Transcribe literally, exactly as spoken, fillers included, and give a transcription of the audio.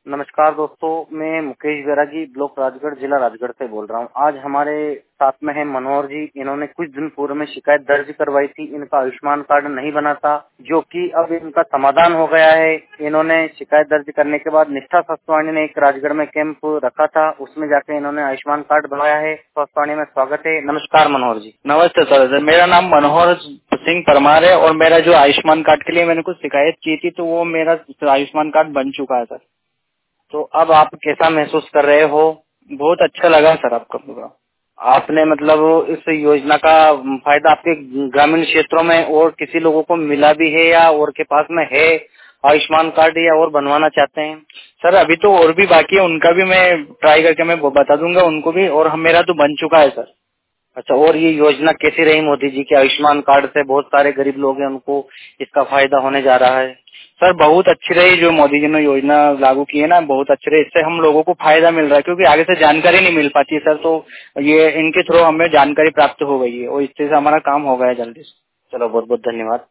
नमस्कार दोस्तों, मैं मुकेश बैरागी ब्लॉक राजगढ़ जिला राजगढ़ से बोल रहा हूँ। आज हमारे साथ में है मनोहर जी। इन्होंने कुछ दिन पूर्व में शिकायत दर्ज करवाई थी। इनका आयुष्मान कार्ड नहीं बना था, जो कि अब इनका समाधान हो गया है। इन्होंने शिकायत दर्ज करने के बाद निष्ठा स्वास्थ्यवाणी ने एक राजगढ़ में कैंप रखा था, उसमें जाकर इन्होंने आयुष्मान कार्ड बनाया है। स्वास्थ्यवाणी में स्वागत है। नमस्कार मनोहर जी। नमस्ते सर। मेरा नाम मनोहर सिंह परमार है और मेरा जो आयुष्मान कार्ड के लिए मैंने कुछ शिकायत की थी तो वो मेरा आयुष्मान कार्ड बन चुका है सर। तो अब आप कैसा महसूस कर रहे हो? बहुत अच्छा लगा सर आपका प्रोग्राम। आपने मतलब इस योजना का फायदा आपके ग्रामीण क्षेत्रों में और किसी लोगों को मिला भी है या और के पास में है आयुष्मान कार्ड या और बनवाना चाहते हैं? सर अभी तो और भी बाकी है, उनका भी मैं ट्राई करके मैं बता दूंगा उनको भी, और हम मेरा तो बन चुका है सर। अच्छा, और ये योजना कैसी रही मोदी जी के आयुष्मान कार्ड से? बहुत सारे गरीब लोग हैं, उनको इसका फायदा होने जा रहा है। सर बहुत अच्छी रही जो मोदी जी ने योजना लागू की है ना, बहुत अच्छी रही। इससे हम लोगों को फायदा मिल रहा है क्योंकि आगे से जानकारी नहीं मिल पाती सर, तो ये इनके थ्रू हमें जानकारी प्राप्त हो गई है और इससे हमारा काम हो गया है जल्दी से। चलो, बहुत बहुत धन्यवाद।